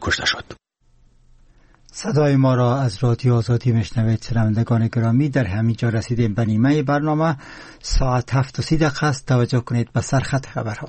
کشته شد. صدای ما را از رادیو آزادی میشنوید. شنوندگان گرامی، در همین جا رسیدیم به نیمه برنامه. ساعت 7:30 است. توجه کنید به سرخط خبرها.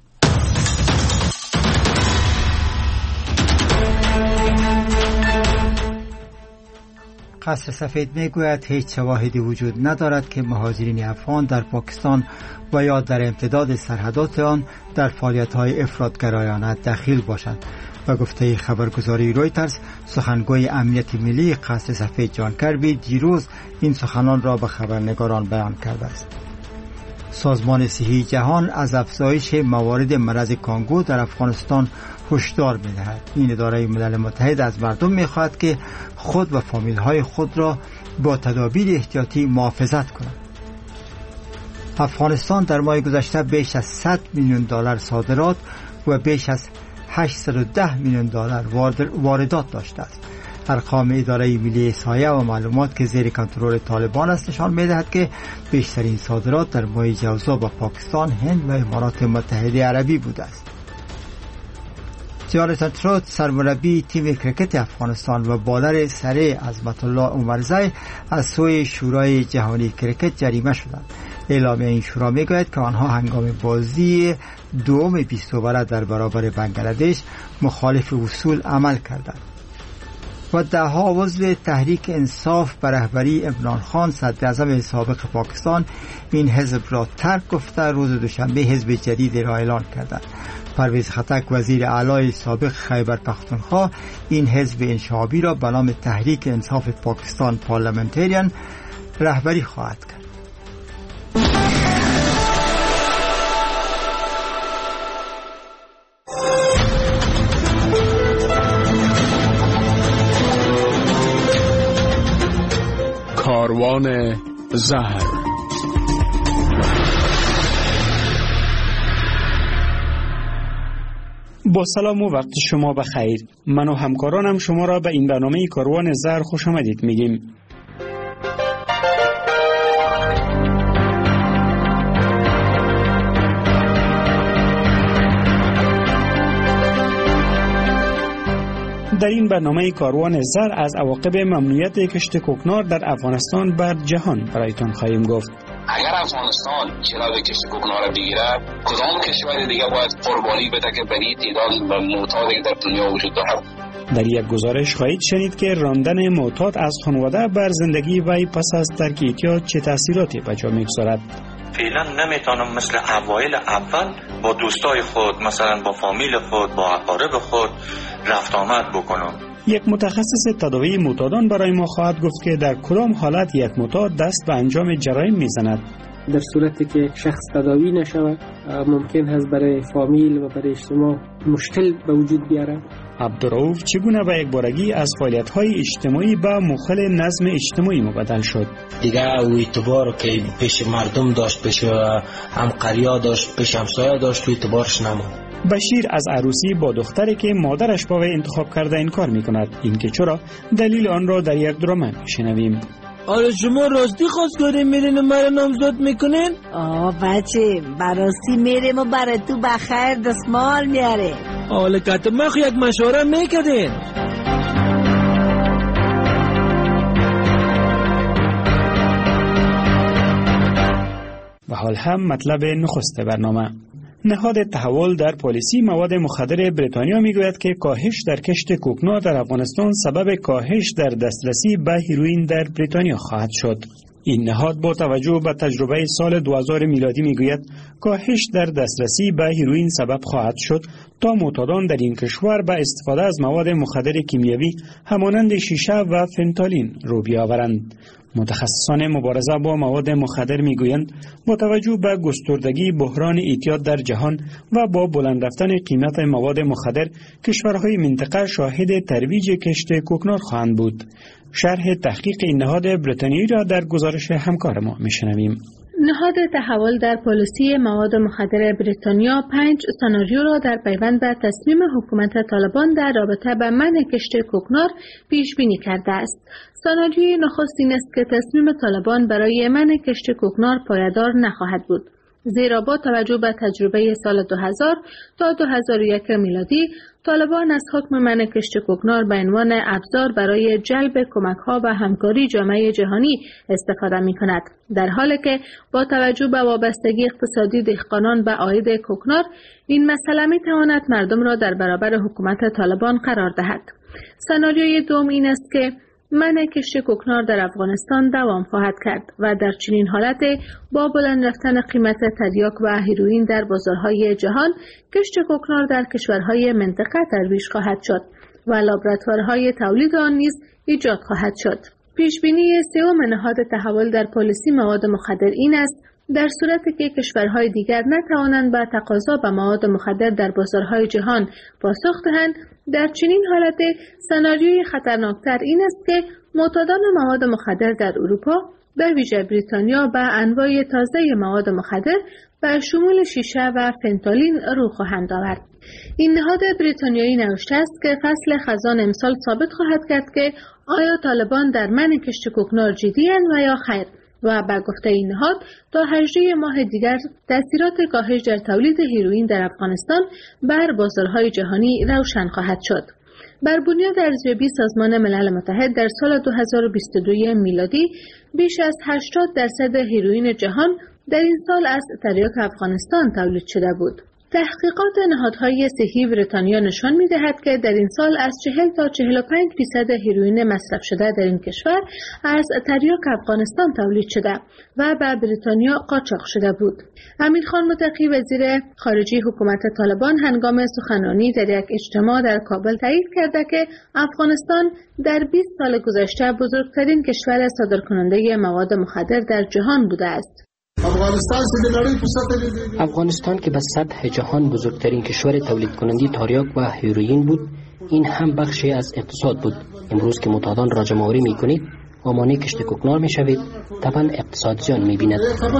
قصر سفید میگوید هیچ شواهدی وجود ندارد که مهاجرین افغان در پاکستان و یا در امتداد سرحدات آن در فعالیت‌های افراط‌گرایانه دخیل باشند. و گفته خبرگزاری رویترز، سخنگوی امنیت ملی قصر سفید جان کربی دیروز این سخنان را به خبرنگاران بیان کرده است. سازمان صحی جهان از افزایش موارد مرض کانگو در افغانستان هشدار می‌دهد. این اداره ملل متحد از مردم می‌خواهد که خود و فامیل‌های خود را با تدابیر احتیاطی محافظت کنند. افغانستان در ماه گذشته بیش از 100 میلیون دلار صادرات و بیش از 810 میلیون دلار واردات داشته است. ارقام اداره ملی احصایه و معلومات که زیر کنترل طالبان است نشان می‌دهد که بیشترین صادرات در ماه جوزا به پاکستان، هند و امارات متحده عربی بوده است. جاناتان تروت، سرمربی تیم کرکت افغانستان و بالر سره عظمت الله عمرزی از سوی شورای جهانی کرکت جریمه شدند. اعلامیه این شورا میگوید که آنها هنگام بازی دوم 20 اوور در برابر بنگلادش مخالف اصول عمل کردند. و دهها عضو تحریک انصاف به رهبری عمران خان صدراعظم سابق پاکستان این حزب را ترک گفته روز دوشنبه حزب جدید را اعلان کردند. پرویز خټک، وزیر اعلی سابق خیبر پختونخوا، این حزب انشعابی را به نام تحریک انصاف پاکستان پارلمنتریان رهبری خواهد کرد. کاروان زهر. با سلام و وقت شما بخیر. من و همکارانم شما را به این برنامه کاروان زهر خوش آمدید میگیم. در این برنامه کاروان زر از عواقب ممنوعیت کشت کوکنار در افغانستان بر جهان برایتان خواهیم گفت. اگر افغانستان جلوی کشت کوکنار را بگیرد، کدام کشور دیگه باید قربانی بده که به این تعداد معتادی در دنیا وجود دارد؟ در یک گزارش خواهید شنید که راندن معتاد از خانواده بر زندگی وی پس از ترک اعتیاد چه تاثیراتی به جا میگذارد. فعلا نمیتونم مثل اوایل اول با دوستای خود، مثلا با فامیل خود، با اقارب خود رفت آمد بکنم. یک متخصص تداوی معتادان برای ما خواهد گفت که در کدام حالت یک معتاد دست به انجام جرایم میزند. در صورتی که شخص تداوی نشود ممکن است برای فامیل و برای اجتماع مشکل به وجود بیاره. عبدالرؤوف چگونه به یک بارگی از فعالیت‌های اجتماعی به مخل نظم اجتماعی مبدل شد. دیگه او اعتبار که پیش مردم داشت، پیش همقریا داشت، پیش همسایه داشت، تو اعتبارش نموند. بشیر از عروسی با دختری که مادرش با وی انتخاب کرده انکار می‌کند. این که چرا، دلیل آن را در یک درامه می‌شنویم. آره شما راستی خواستگاری میرین و مرا نامزد میکنین؟ بچه براستی میریم و برای تو بخیر دستمال میاره. حالا کتمخ یک مشوره میکدین؟ و حال هم مطلب نخست برنامه. نهاد تحول در پالیسی مواد مخدر بریتانیا میگوید که کاهش در کشت کوکنار در افغانستان سبب کاهش در دسترسی به هیروئین در بریتانیا خواهد شد. این نهاد با توجه به تجربه سال 2000 میلادی میگوید کاهش در دسترسی به هیروئین سبب خواهد شد تا معتادان در این کشور به استفاده از مواد مخدر کیمیایی همانند شیشه و فنتالین رو بیاورند. متخصصان مبارزه با مواد مخدر میگویند با توجه به گستردگی بحران اعتیاد در جهان و با بلند رفتن قیمت مواد مخدر، کشورهای منطقه شاهد ترویج کشت کوکنار خواهند بود. شرح تحقیق این نهاد بریتانیایی را در گزارش همکار ما میشنویم. نهاد تحول در پالیسی مواد مخدر بریتانیا 5 سناریو را در پیوند به تصمیم حکومت طالبان در رابطه با منع کشت کوکنار پیش بینی کرده است. سناریوی نخست این است که تصمیم طالبان برای منع کشت کوکنار پایدار نخواهد بود. زیرا با توجه به تجربه سال 2000 تا 2001 میلادی طالبان از حکم منع کشت کوکنار به عنوان ابزار برای جلب کمک‌ها و همکاری جامعه جهانی استفاده می‌کند، در حالی که با توجه به وابستگی اقتصادی دهقانان به عاید کوکنار این مسئله می‌تواند مردم را در برابر حکومت طالبان قرار دهد. سناریوی دوم این است که منع کشت کوکنار در افغانستان دوام خواهد کرد و در چنین حالت با بلند رفتن قیمت تریاک و هیروئین در بازارهای جهان، کشت کوکنار در کشورهای منطقه ترویج خواهد شد و لابراتوارهای تولید آن نیز ایجاد خواهد شد. پیشبینی سوم نهاد تحول در پالیسی مواد مخدر این است در صورتی که کشورهای دیگر نتوانند به تقاضا به مواد مخدر در بازارهای جهان پاسخ دهند، در چنین حالت سناریوی خطرناکتر این است که معتادان مواد مخدر در اروپا به ویژه بریتانیا به انواع تازه مواد مخدر به شمول شیشه و فنتالین رو خواهند آورد. این نهاد بریتانیایی نوشته است که فصل خزان امسال ثابت خواهد کرد که آیا طالبان در منع کشت کوکنار جدی‌اند و یا خیر، و به گفته این نهاد تا 18 ماه دیگر تأثیرات کاهش در تولید هیروئین در افغانستان بر بازارهای جهانی روشن خواهد شد. بر بنیاد ارزیابی سازمان ملل متحد در سال 2022 میلادی بیش از 80% هیروئین جهان در این سال از تریاک افغانستان تولید شده بود. تحقیقات نهادهای صحی بریتانیا نشان می‌دهد که در این سال از 40 تا 45% هیروئین مصرف شده در این کشور از تریاک افغانستان تولید شده و به بریتانیا قاچاق شده بود. امیرخان متقی وزیر خارجه حکومت طالبان هنگام سخنرانی در یک اجتماع در کابل تایید کرده که افغانستان در 20 سال گذشته بزرگترین کشور صادرکننده مواد مخدر در جهان بوده است. افغانستان که به سطح جهان بزرگترین کشور تولید کننده تریاک و هیروئین بود، این هم بخشی از اقتصاد بود. امروز که معتادان را جمع‌آوری می‌کنید و مانع کشت کوکنار می‌شوید، طبعاً اقتصاد زیان می‌بیند.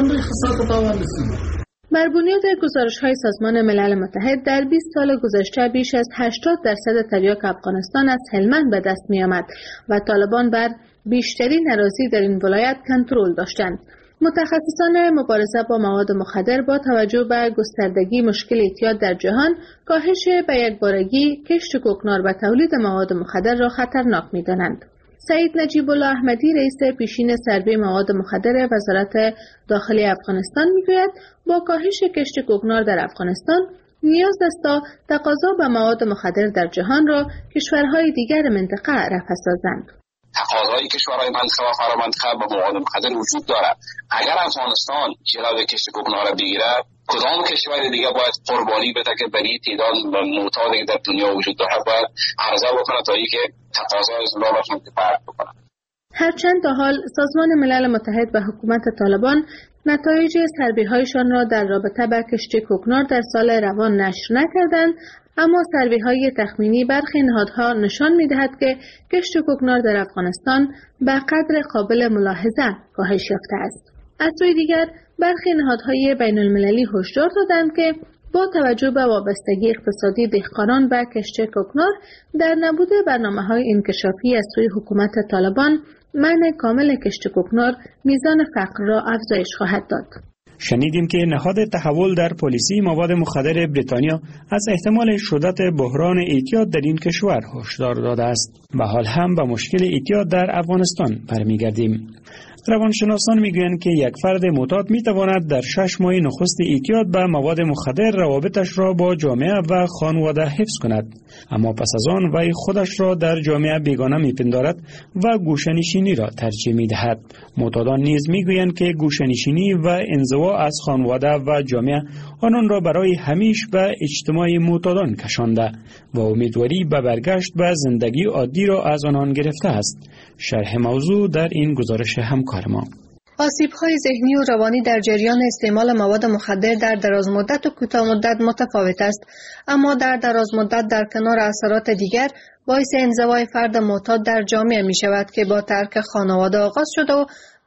بر بنیاد گزارش‌های سازمان ملل متحد در 20 سال گذشته بیش از 80% تریاک افغانستان از هلمند به دست می‌آمد و طالبان بر بیشترین اراضی در این ولایت کنترل داشتند. متخصصان مبارزه با مواد مخدر با توجه به گستردگی مشکل اعتیاد در جهان، کاهش به یکبارگی کشت کوکنار و تولید مواد مخدر را خطرناک می‌دانند. سعید نجیب الله احمدی رئیس پیشین سروی مواد مخدر وزارت داخلی افغانستان میگوید با کاهش کشت کوکنار در افغانستان نیاز است تا تقاضا به مواد مخدر در جهان را کشورهای دیگر منطقه رفع سازند. تقاضای کشورهای منطقه و فرامنطقه به مواد مخدر وجود دارد. اگر افغانستان جلوی کشت کوکنار را بگیرد، کدام کشور دیگه باید قربانی بده که برای تعداد معتادی که در دنیا وجود دارد باید عرضه بکنه تا اینکه تقاضای از اونها بخواد فرق بکنه. هرچند تا حال سازمان ملل متحد و حکومت طالبان نتایج سروی‌هایشان را در رابطه با کشت کوکنار در سال روان نشر نکردند، اما سروی‌های تخمینی برخی نهادها نشان می‌دهد که کشت کوکنار در افغانستان به قدر قابل ملاحظه کاهش یافته است. از سوی دیگر برخی نهادهای بین‌المللی هشدار دادند که با توجه به وابستگی اقتصادی دهقانان به کشت کوکنار، در نبود برنامه‌های انکشافی از سوی حکومت طالبان، منع کامل کشت کوکنار میزان فقر را افزایش خواهد داد. شنیدیم که نهاد تحول در پالیسی مواد مخدر بریتانیا از احتمال شدت بحران اعتیاد در این کشور هشدار داده است. به حال هم به مشکل اعتیاد در افغانستان برمیگردیم. روانشناسان میگویند که یک فرد معتاد میتواند در 6 ماه نخست اعتیاد به مواد مخدر روابطش را با جامعه و خانواده حفظ کند، اما پس از آن وی خودش را در جامعه بیگانه میپندارد و گوشه‌نشینی را ترجیح میدهد. معتادان نیز میگویند که گوشه‌نشینی و انزوا از خانواده و جامعه آنان را برای همیشه به اجتماع معتادان کشانده و امیدواری به برگشت به زندگی عادی را از آنان گرفته است. شرح موضوع در این گزارش همکار ما. آسیب‌های ذهنی و روانی در جریان استعمال مواد مخدر در دراز مدت و کوتاه مدت متفاوت است، اما در دراز مدت در کنار اثرات دیگر باعث انزوای فرد معتاد در جامعه می شود که با ترک خانواده آغاز شده و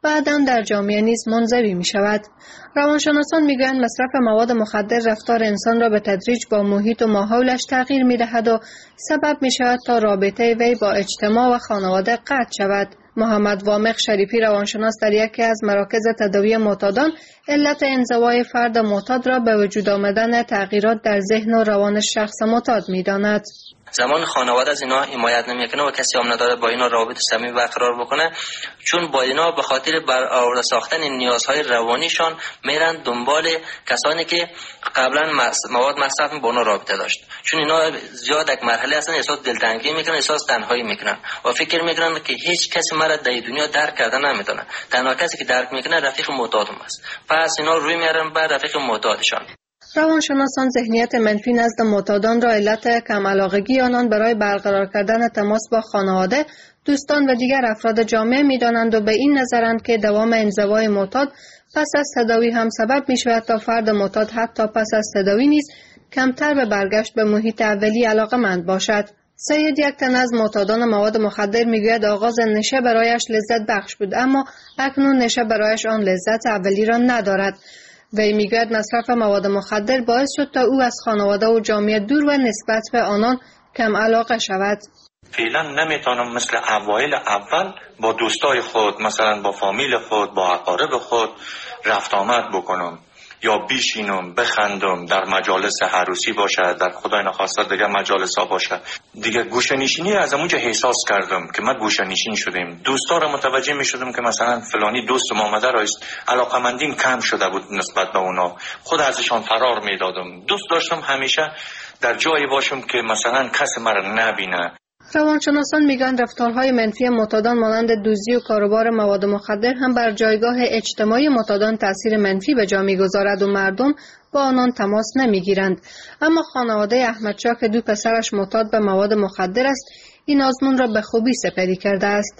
بعداً در جامعه نیز منزوی می شود. روانشناسان می گویند مصرف مواد مخدر رفتار انسان را به تدریج با محیط و ماحولش تغییر می دهد و سبب می شود تا رابطه وی با اجتماع و خانواده قطع شود. محمد وامق شریفی روانشناس در یکی از مراکز تداوی معتادان علت انزوای فرد معتاد را به وجود آمدن تغییرات در ذهن و روان شخص معتاد می داند. زمان خانواده از اینا حمایت نمیکنه و کسی هم نداره با اینا رابطه صمیمی برقرار بکنه، چون با اینا به خاطر برآورده ساختن نیازهای روانیشان میرن دنبال کسانی که قبلا مواد مصرف با اونا رابطه داشت، چون اینا زیاد یک مرحله هستن احساس دلتنگی میکنن، احساس تنهایی میکنن و فکر میکنن که هیچ کسی مرا در دنیا درک کردن نمیتونه، تنها کسی که درک میکنه رفیق معتادم است. پس اینا روی میارن بر رفیق معتادشان. روانشناسان ذهنیت منفی نزد معتادان را علت کم علاقگی آنان برای برقرار کردن تماس با خانواده، دوستان و دیگر افراد جامعه می‌دانند و به این نظرند که دوام انزوای معتاد پس از تداوی هم سبب می‌شود تا فرد معتاد حتی پس از تداوی نیز کمتر به برگشت به محیط اولی علاقه‌مند باشد. سید یک تن از معتادان مواد مخدر میگوید آغاز نشه برایش لذت بخش بود، اما اکنون نشه برایش آن لذت اولی را ندارد. وی میگوید مصرف مواد مخدر باعث شد تا او از خانواده و جامعه دور و نسبت به آنان کم علاقه شود. فعلا نمیتونم مثل اوایل اول با دوستای خود، مثلا با فامیل خود، با اقارب خود رفت آمد بکنم یا بیشینم بخندم، در مجالس عروسی باشه، در خدای نخواسته دیگه مجالس ها باشه. دیگه گوشه‌نشینی از اونجا احساس کردم که ما گوشه‌نشین شدیم. دوستا رو متوجه می شدم که مثلا فلانی دوست ما آمده است، علاقمندیم کم شده بود نسبت به اونا، خود ازشان فرار می دادم. دوست داشتم همیشه در جایی باشم که مثلا کسی مرا نبینه. روانشناسان میگن رفتارهای منفی معتادان مانند دزدی و کاروبار مواد مخدر هم بر جایگاه اجتماعی معتادان تاثیر منفی به جا میگذارد و مردم با آنان تماس نمیگیرند. اما خانواده احمدشاه که دو پسرش معتاد به مواد مخدر است، این آزمون را به خوبی سپری کرده است.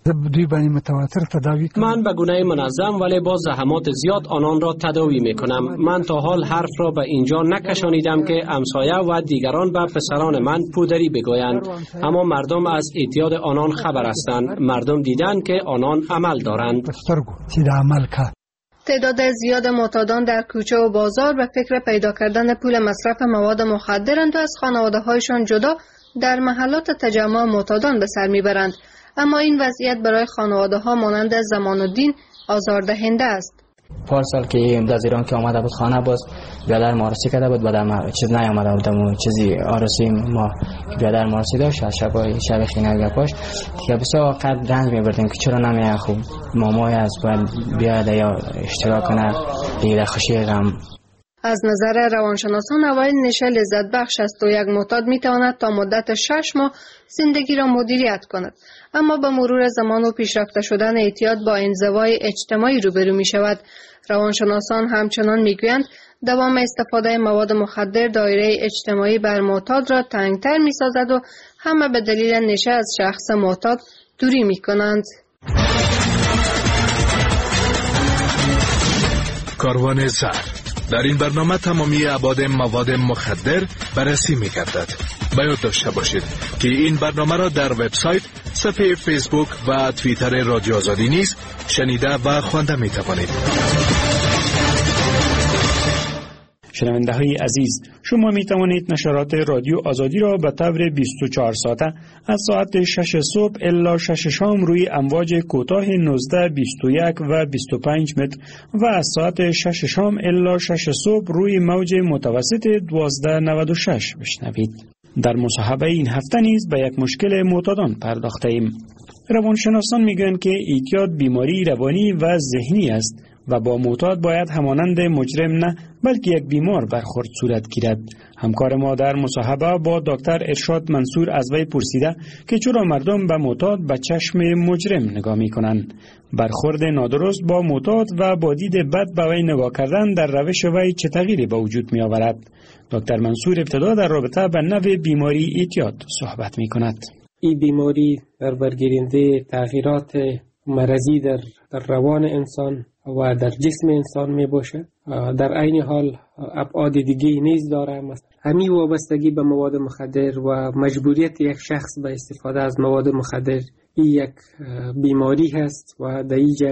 من به گونه منظم ولی با زحمات زیاد آنان را تداوی می کنم. من تا حال حرف را به اینجا نکشانیدم که همسایه و دیگران به پسران من پودری بگویند، اما مردم از اعتیاد آنان خبر هستند. مردم دیدند که آنان عمل دارند. تعداد زیاد معتادان در کوچه و بازار به فکر پیدا کردن پول مصرف مواد مخدرند و از خانواده‌هایشان جدا در محلات تجمع معتادان به سر میبرند. اما این وضعیت برای خانواده‌ها مانند زمان الدین آزاردهنده است. پارسال که از ایران که آمده بود خانه باز بیادر مارسی کرده بود، بعد چیز نیامده بودم و چیزی آرسی ما بیادر مارسی داشت از شب خینه گپاش که بسیار وقت رنج میبردیم که چرا نمیه خوب مامای از باید بیاد یا اشتراک کنه دیگه خوشی غم. از نظر روانشناسان اوایل نشه لذت بخش است و یک معتاد میتواند تا مدت 6 ماه زندگی را مدیریت کند، اما با مرور زمان و پیشرفته شدن اعتیاد با انزوای اجتماعی روبرو می شود. روانشناسان همچنان میگویند دوام استفاده مواد مخدر دایره اجتماعی بر معتاد را تنگتر می سازد و همه به دلیل نشه از شخص معتاد دوری می کنند. کاروان زر در این برنامه تمامی ابعاد مواد مخدر بررسی می‌گردد. باید داشته باشید که این برنامه را در وبسایت، صفحه فیسبوک و توییتر رادیو آزادی نیز شنیده و خوانده می‌توانید. شنونده های عزیز، شما می توانید نشرات رادیو آزادی را به طور 24 ساعته از ساعت 6 صبح الی 6 شام روی امواج کوتاه 19، 21 و 25 متر و از ساعت 6 شام الی 6 صبح روی موج متوسط 1296 بشنوید. در مصاحبه این هفته نیز به یک مشکل معتادان پرداخته ایم. روانشناسان میگویند که اعتیاد بیماری روانی و ذهنی است و با معتاد باید همانند مجرم نه بلکه یک بیمار برخورد صورت گیرد. همکار ما در مصاحبه با دکتر ارشاد منصور از وی پرسیده که چرا مردم به معتاد به چشم مجرم نگاه میکنند. برخورد نادرست با معتاد و با دید بد به وی نگاه کردن در روش وی چه تغییری به وجود می آورد؟ دکتر منصور ابتدا در رابطه به نوع بیماری اعتیاد صحبت می کند. این بیماری در برگیرنده تغییرات مرضی در روان انسان و در جسم انسان می باشه. در عین حال ابعاد دیگه نیز داره. همین وابستگی به مواد مخدر و مجبوریت یک شخص به استفاده از مواد مخدر این یک بیماری هست و در اینجا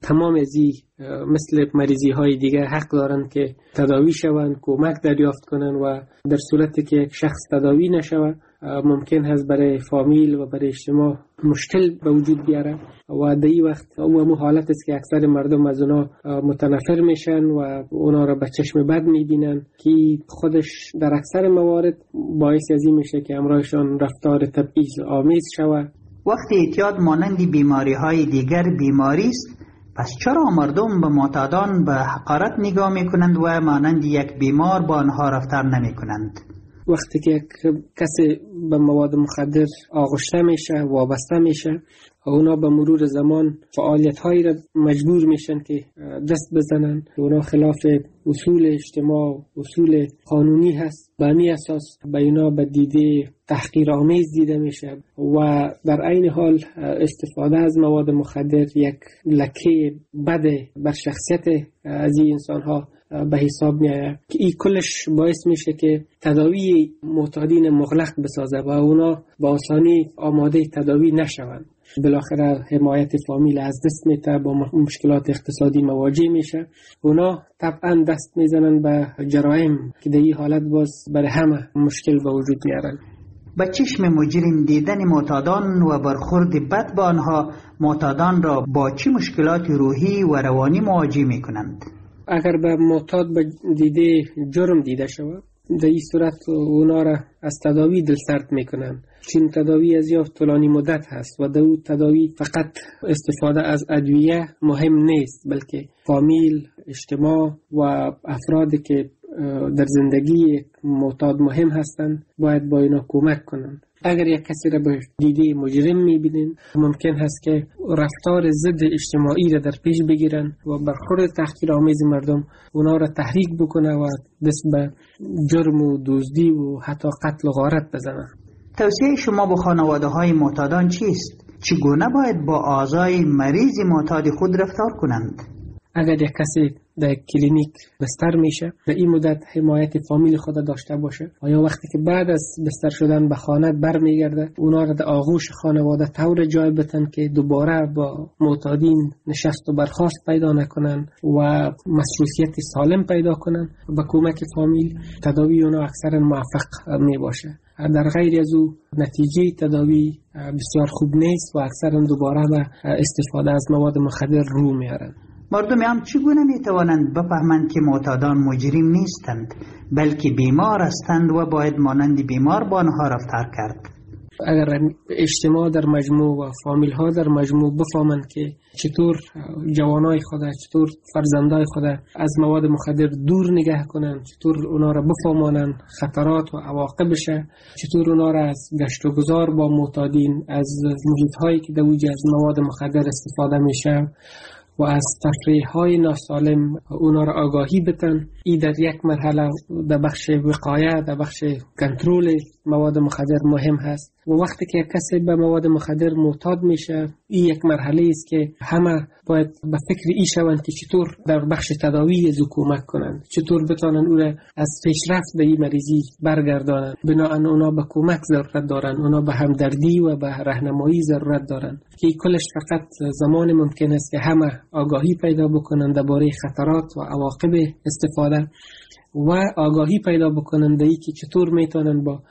تمام ازی مثل مریضی های دیگه حق دارن که تداوی شوند، کمک دریافت کنن و در صورتی که یک شخص تداوی نشود ممکن هست برای فامیل و برای اجتماع مشکل به وجود بیاره و در این وقت او حالت است که اکثر مردم از اونا متنفر میشن و اونا را به چشم بد میبینن که خودش در اکثر موارد باعث از این میشه که همراهشان رفتار تبعیض آمیز شود. وقتی اعتیاد مانند بیماری های دیگر بیماری است، پس چرا مردم به معتادان به حقارت نگاه میکنند و مانند یک بیمار با آنها رفتار نمیکنند؟ وقتی که کسی به مواد مخدر آغشته میشه، وابسته میشه، اونا به مرور زمان فعالیت هایی را مجبور میشن که دست بزنن. اونا خلاف اصول اجتماع، اصول قانونی هست. به همین اساس به اینا به دیده تحقیرآمیز دیده میشه و در عین حال استفاده از مواد مخدر یک لکه بد بر شخصیت از این انسان ها به حساب میآید که این کلش باعث میشه که تداوی معتادین مغلق بسازه و اونا با آسانی آماده تداوی نشوند. بالاخره حمایت فامیل از دست میده، با مشکلات اقتصادی مواجه میشه. اونا طبعا دست میزنن به جرایم که در این حالت باز برای همه مشکل به وجود میارن. با چشم مجرم دیدن معتادان و برخورد بد با آنها معتادان را با چه مشکلات روحی و روانی مواجه میکنند؟ اگر به معتاد به دیده جرم دیده شود، در این صورت اونا را از تداوی دلسرد میکنن، چون تداوی از یا طولانی مدت هست و در تداوی فقط استفاده از ادویه مهم نیست، بلکه فامیل، اجتماع و افرادی که در زندگی معتاد مهم هستند باید با اینا کمک کنند. اگر یک کسی را به دیده مجرم میبینین ممکن هست که رفتار ضد اجتماعی را در پیش بگیرن و برخورد تحقیرآمیز مردم اونا را تحریک بکنه و دست به جرم و دزدی و حتی قتل و غارت بزنن. توصیه شما به خانواده های معتادان چیست؟ چگونه باید با اعضای مریض معتاد خود رفتار کنند؟ اگر یک کسی در کلینیک بستر میشه، در این مدت حمایت فامیل خود داشته باشه و یا وقتی که بعد از بستر شدن به خانه برمیگرده اونا را در آغوش خانواده طور جای بتن که دوباره با معتادین نشست و برخاست پیدا نکنن و مصروفیت سالم پیدا کنن. با کمک فامیل تداوی اونا اکثرا موفق می باشه. در غیر از او نتیجه تداوی بسیار خوب نیست و اکثرا دوباره به استفاده از مواد مخدر رو میارن. مردم هم چگونه میتوانند بفهمند که معتادان مجرم نیستند بلکه بیمار هستند و باید مانند بیمار با آنها رفتار کرد؟ اگر اجتماع در مجموع و فامیل ها در مجموع بفهمند که چطور جوانای خود، چطور فرزندای خود از مواد مخدر دور نگه کنند، چطور اونا را بفهمانند خطرات و عواقبش، چطور اونا را از گشت و گذار با معتادین، از محیط هایی که در وجود از مواد مخدر استفاده میشه و از تفریح های ناسالم اونا را آگاهی بتن. این در یک مرحله در بخش وقایه، در بخش کنترل مواد مخدر مهم هست و وقتی که کسی به مواد مخدر معتاد میشه این یک مرحله است که همه باید به فکر این شوند که چطور در بخش تداوی از کمک کنند، چطور بتانن او را از پیشرفت به این مریضی برگردانند. بنابراین اونا به کمک ضرورت دارن، اونا به همدردی و به راهنمایی ضرورت دارن که کلش فقط زمان ممکن است که همه آگاهی پیدا بکنند درباره خطرات و عواقب استفاده و آگاهی پیدا بکنند ای که چطور میتونن با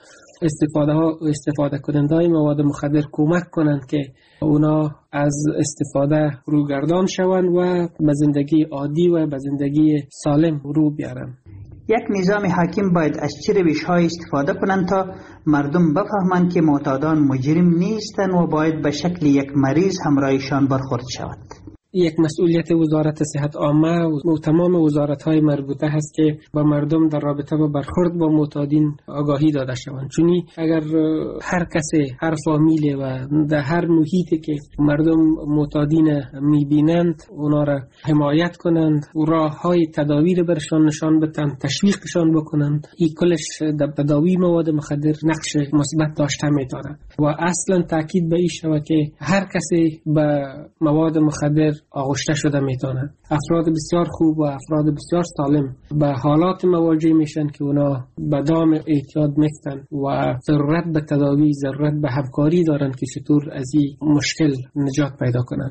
استفاده کنندهای مواد مخدر کمک کنند که اونا از استفاده روگردان شوند و به زندگی عادی و به زندگی سالم رو بیارن. یک نظام حاکم باید از چه روش‌هایی استفاده کنند تا مردم بفهمند که معتادان مجرم نیستند و باید به شکل یک مریض همراهشان برخورد شود؟ یک مسئولیت وزارت صحت عامه و تمام وزارت‌های مربوطه هست که با مردم در رابطه با برخورد با معتادین آگاهی داده شوند. چون اگر هر کسی، هر فامیل و در هر محیطی که مردم معتادین می‌بینند اونا را حمایت کنند و راه‌های تداوی را برشان نشان بدن، تشویقشان بکنند، این کلش در تداوی مواد مخدر نقش مثبت داشته می‌تواند و اصلا تاکید به این شود که هر کسی به مواد مخدر آغشته شده میتونه. افراد بسیار خوب و افراد بسیار سالم به حالات مواجه میشن که اونا به دام اعتیاد میفتن و ضرورت به تداوی، ضرورت به همکاری دارن که چطور از این مشکل نجات پیدا کنند.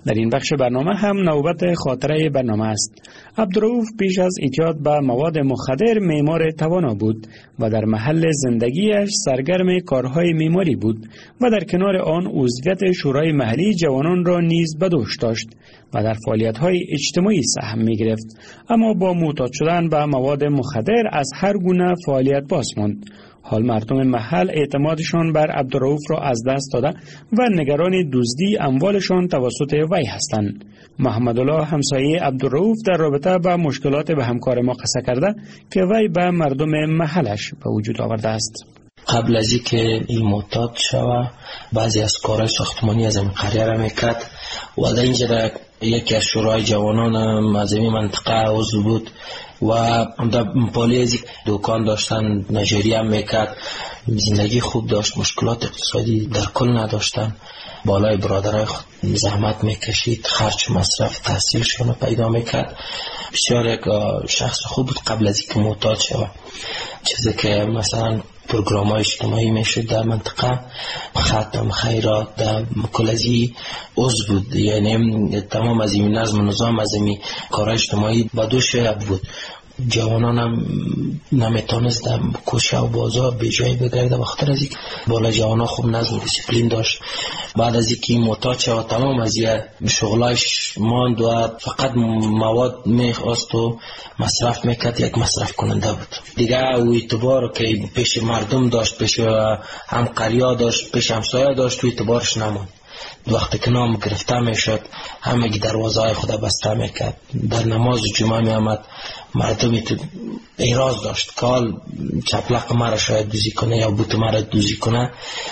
در این بخش برنامه هم نوبت خاطره برنامه است. عبدالرؤوف پیش از اعتیاد به مواد مخدر معمار توانا بود و در محل زندگیش سرگرم کارهای معماری بود و در کنار آن عضویت شورای محلی جوانان را نیز به دوش داشت و در فعالیت‌های اجتماعی سهم می‌گرفت، اما با معتاد شدن به مواد مخدر از هر گونه فعالیت باز ماند. حال مردم محل اعتمادشان بر عبدالرؤوف را از دست داده و نگران دزدی اموالشان توسط وی هستند. محمد الله همسایه عبدالرؤوف در رابطه با مشکلات به همکار ما قصه کرده که وی به مردم محلش به وجود آورده است. قبل از اینکه این معتاد شوه بعضی از کارهای ساختمانی از این قریه را میکرد و در اینجا یکی از شورای جوانان از این منطقه عضو بود و در پالیزی دکان داشتن، نجاری هم میکرد، زندگی خوب داشت، مشکلات اقتصادی در کل نداشتن. بالای برادرای خود زحمت میکشید، خرج مصرف تحصیلشون پیدا میکرد. بسیار یک شخص خوب بود قبل از اینکه معتاد شود. چیزی که مثلا پروگرام‌های اجتماعی میشد در منطقه، خاتم خیرات در کلازی عضو بود، یعنی تمام از این نظم و نظام از این کارهای اجتماعی با دوش بود. جوانان هم نمیتونست در کوچه و بازار به جای بگرده بخاطر از اینکه بالا جوانا خوب نظم و دیسپلین داشت. بعد از اینکه معتاد شد تمام از شغلایش ماند و فقط مواد میخواست و مصرف میکرد، یک مصرف کننده بود دیگه. او اعتبار که پیش مردم داشت، پیش هم قریا داشت، پیش همسایه داشت، و اعتبارش نموند. وقتی که نام گرفته میشد همه دروازه های خود بسته میکرد. در نماز جمعه می آمد مردمی تو ایراز داشت که حال چپلق مرا شاید دوزی کنه یا بوت مرا دوزی کنه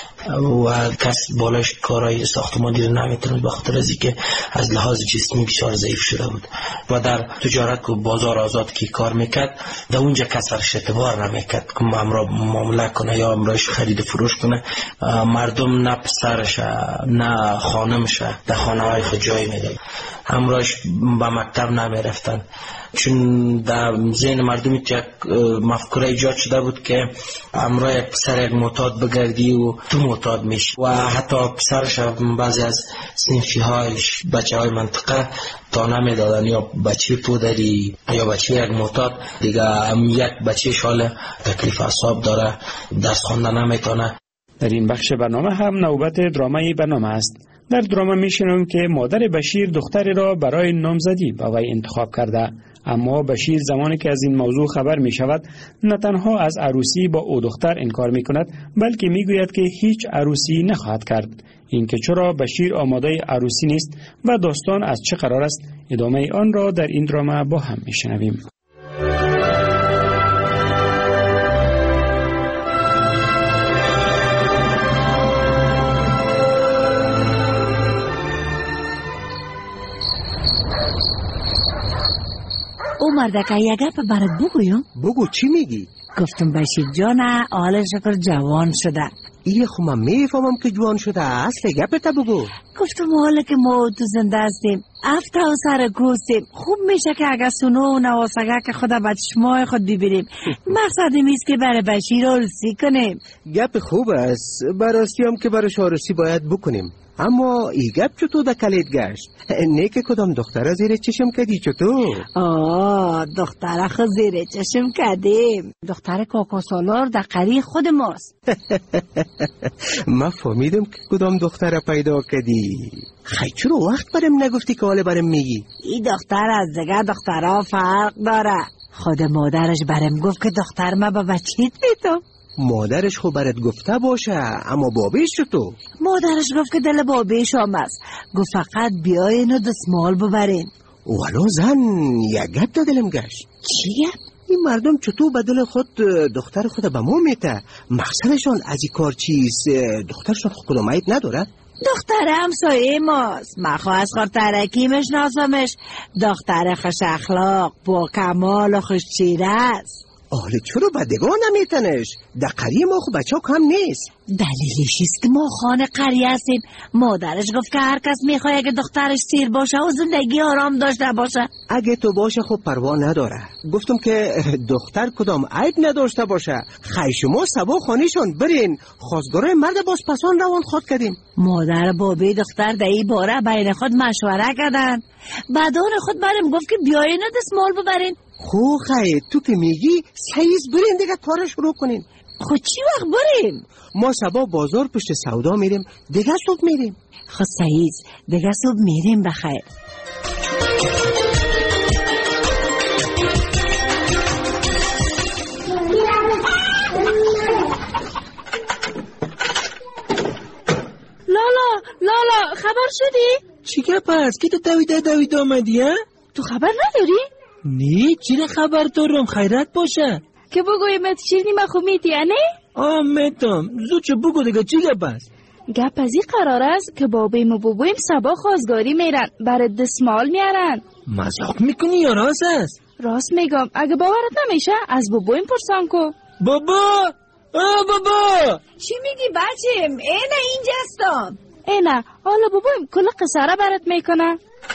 و کس بالاش کارهای ساختمانی رو نمیتونه بخاطر از اینکه از لحاظ جسمی بسیار ضعیف شده بود. و در تجارت که بازار آزاد که کار میکرد در اونجا کس ورش اعتبار نمیکرد که امرا معامله کنه یا امراش خرید فروش کنه. مردم نه پسرش نه خانمش در خانه های خود جای میداد، همراهش به مکتب نمیرفتن، چون در ذهن مردم یک مفکوره ایجاد شده بود که همراه یک پسر یک معتاد بگردی و تو معتاد میشی. و حتی پسرش بعضی از صنفی هایش بچه های منطقه تا نمیدادن، یا بچه پودری یا بچه یک معتاد دیگه، یک بچه شال تکلیف اعصاب داره، درس خواندن نمیتونه. در این بخش برنامه هم نوبت درامای برنامه است. در دراما میشنویم که مادر بشیر دختری را برای نامزدی به وی انتخاب کرده، اما بشیر زمانی که از این موضوع خبر می شود نه تنها از عروسی با او دختر انکار می کند، بلکه می گوید که هیچ عروسی نخواهد کرد. اینکه چرا بشیر آماده عروسی نیست و داستان از چه قرار است، ادامه آن را در این دراما با هم می شنویم. او مردکه یک گپ برات بگویم؟ بگو چی میگی؟ گفتم بشیر جانه حال شکر جوان شده. ایه خو من میفهمم که جوان شده، اصل گپت بگو. گفتم حالا که ما تو زنده هستیم افته و سر کوسیم، خوب میشه که اگر سونو و نواسگه که خدا به چشمای خود ببینیم. مقصدم ایست که برای بشیر عروسی کنیم. گپ خوب است، براستی هم که برای عروسی باید بکنیم، اما ای گپ چطور در کلید گشت؟ نه که کدام دختره زیر چشم کدی چطور؟ دختره خود زیر چشم کدیم، دختر کاکا سالار در قریه خود ماست. من فهمیدم که کدام دختره پیدا کدی. خیلی چرا وقت برم نگفتی که حالا برم میگی؟ این دختر از دیگه دخترها فرق داره. خود مادرش برم گفت که دختر ما با بچیت میتم. مادرش خو برات گفته باشه، اما بابیش چطور؟ مادرش گفت که دل بابیش هم است، گفت فقط بیاین و دستمال ببرین. ولو زن یک گپ دا دلم گشت. چی گپ؟ این مردم چطور به دل خود دختر خود به ما میته؟ مقصدشان از این کار چیست؟ دخترشان خود کدامایت نداره؟ دختر همسایه ماست، من خواه از خور ترکی مشناسمش. دختر خوش اخلاق با کمال و خوش چیره است. حالا چرا بدگاه نمیتنش؟ در قریه ما خب بچه کم نیست. دلیلش است که ما خانه قریه هستیم. مادرش گفت که هر کس میخواد اگه دخترش سیر باشه و زندگی آرام داشته باشه. اگه تو باشه خب پروا نداره. گفتم که دختر کدام عیب نداشته باشه. خی شما سبا خانهشان برین، خواستگاره مرد باز پسان روان خواد کردیم. مادر بابی دختر در این باره بین خود مشوره کردن. بعدان خود برم گفت که بیاین دستمال ببرین. خو خی تو که میگی سیز برین دیگه کار شروع کنین. خود چی وقت بریم؟ ما سبا بازار پشت سودا میریم، دیگه صبح میریم. خود سیز دیگه صبح میریم بخیر. لالا خبر شدی؟ چی گپ است که تو دویده آمدی ها؟ تو خبر نداری؟ نه چی خبر دارم، خیرت باشه که بگویم چیزی ما خوب میتی نه؟ میتم زود چه بگو دیگه چی گپ است؟ گپ از این قرار است که بابیم و بابویم سبا خواستگاری میرن برای دستمال میارن. مزاق میکنی یا راست است؟ راست میگم، اگه باورت نمیشه از بابویم پرسان کو. بابا بابا چی میگی بچیم؟ اینه اینجاستم. اینه حالا بابویم کل قصره برات میکنه.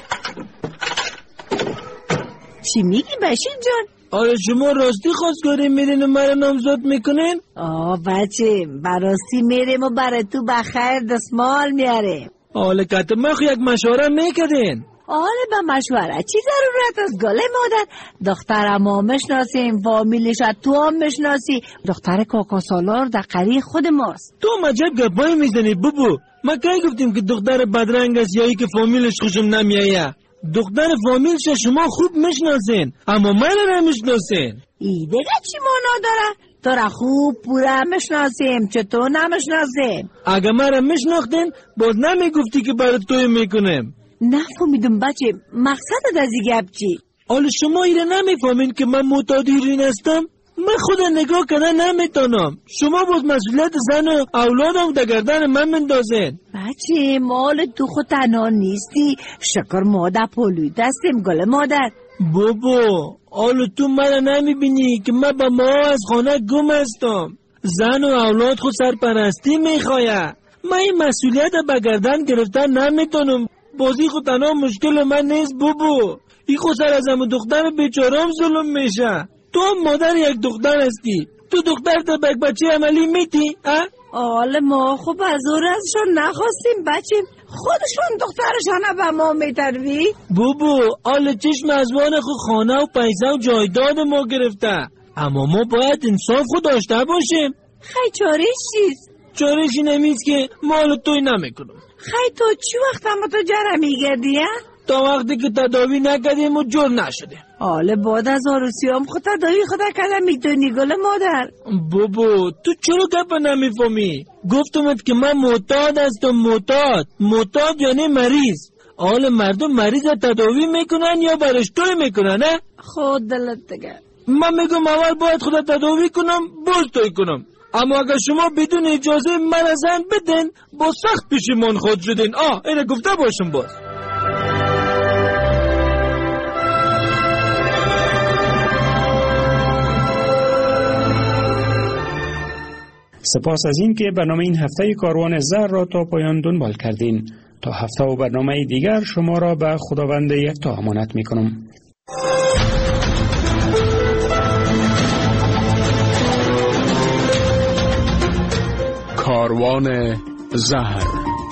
چی میگی بشیر جان؟ آیا شما راستی خواستگاری میرین و مرا نامزد میکنین؟ بچیم براستی میریم و برای تو بخیر دستمال میاریم. حالا کتمخ یک مشوره میکردین؟ حالا به مشوره چی ضرورت است گله مادر؟ دختر ما میشناسیم، فامیلش تو هم میشناسی. دختر کاکا سالار در قریه خود ماست. تو مجب گپای میزنی بابو. ما کی گفتیم که دختر بدرنگ است یا ای که فامیلش خوشم نمیایه؟ دختر فامیلش شما خوب میشناسین اما من نمیشناسین. ای دیگه چی مانا داره؟ تو را خوب پورا میشناسیم، چطور نمیشناسیم؟ اگه مرا میشناختین باز نمیگفتی که برای توی میکنم. نفهمیدم بچه، مقصدت از این گپ چی؟ حالا شما ایره نمیفهمین که من معتاد هیروئین هستم؟ من خود نگاه کردن نمیتونم. شما باز مسئولیت زن و اولادم در گردن من مندازین. بچه مال تو خود تنها نیستی، شکر ما در پولوی دستیم گل مادر. بابا حالا تو من نمیبینی که من با ما از خانه گم هستم. زن و اولاد خود سرپرستی میخواه. من این مسئولیت به گردن گرفتن نمیتونم. بازی خود تنها مشکل من نیست بابا. این خود سر از همون دختر بیچارم ظلم میشه. تو هم مادر یک دختر هستی. تو دختر تا بک بچه عملی میتی؟ حالا ما خوب از ازشون نخواستیم بچه، خودشون دخترشانه به ما میتروی. بابا حالا چشم ازوان خود خانه و پیسه و جایداد ما گرفته، اما ما باید انصاف خود داشته باشیم. خیلی چارش چیست؟ چارشی نمیست که ما حالا توی نمیکنم. خیلی تو چی وقت هم تو جره میگردی تا وقتی که تداوی نکردیم و جور نشده. حالا بعد از آروسیام خود تداوی خدا کردم میتونی گل مادر. بابا تو چرا گپ نمیفهمی؟ گفتمت که من معتاد هستم. معتاد یعنی مریض. حالا مردم مریض تداوی میکنن یا برش توی میکنن نه؟ خود دلت دیگه. من میگم اول باید خدا تداوی کنم باز توی کنم. اما اگر شما بدون اجازه من زن بدن با سخت پشیمان خود شدین. اینه گفته باشم باز. سپاس از این که برنامه این هفته کاروان زهر را تا پایان دنبال کردین. تا هفته و برنامه دیگر شما را به خداوند یکتا امانت می کنم. کاروان زهر